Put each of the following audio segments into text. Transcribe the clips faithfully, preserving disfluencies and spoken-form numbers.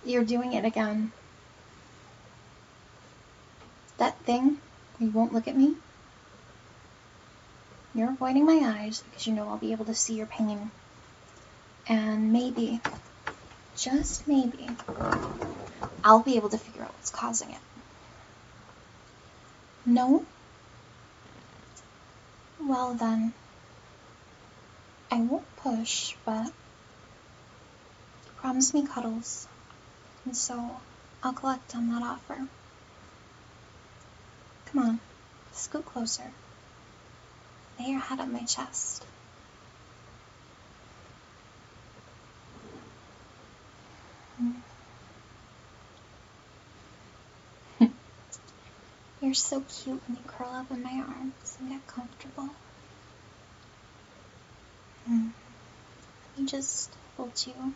You're doing it again. That thing where you won't look at me? You're avoiding my eyes because you know I'll be able to see your pain. And maybe, just maybe, I'll be able to figure out what's causing it. No? Well then, I won't push, but you promised me cuddles, and so I'll collect on that offer. Come on, scoot closer. Lay your head on my chest. You're so cute when you curl up in my arms and get comfortable. Mm. Let me just hold you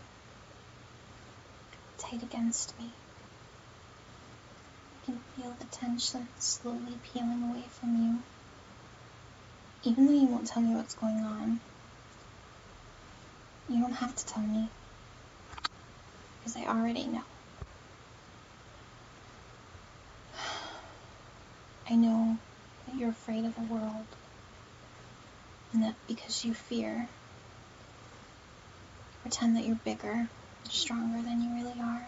tight against me. I can feel the tension slowly peeling away from you. Even though you won't tell me what's going on, you don't have to tell me, because I already know. I know that you're afraid of the world, and that because you fear, you pretend that you're bigger and stronger than you really are.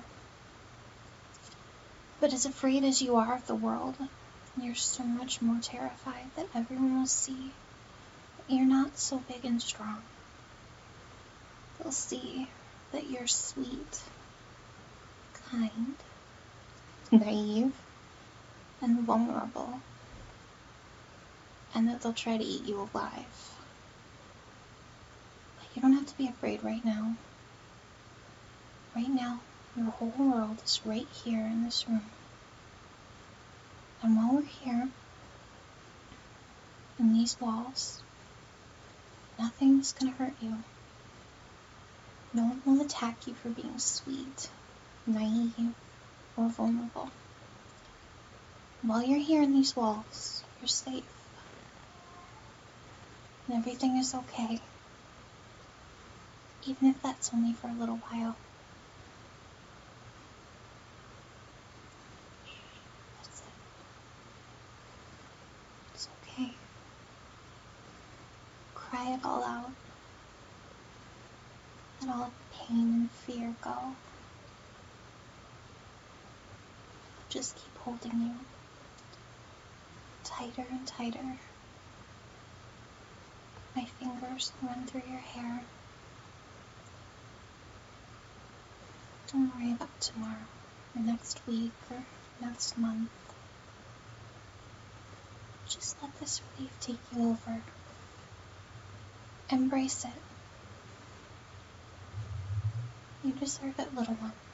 But as afraid as you are of the world, you're so much more terrified that everyone will see that you're not so big and strong. They'll see that you're sweet, kind, naive, and vulnerable, and that they'll try to eat you alive. But you don't have to be afraid right now. Right now, your whole world is right here in this room. And while we're here, in these walls, nothing's gonna hurt you. No one will attack you for being sweet, naive, or vulnerable. While you're here in these walls, you're safe. And everything is okay. Even if that's only for a little while. That's it. It's okay. Cry it all out. Let all pain and fear go. I'll just keep holding you. Tighter and tighter. My fingers run through your hair. Don't worry about tomorrow, or next week, or next month. Just let this relief take you over. Embrace it. You deserve it, little one.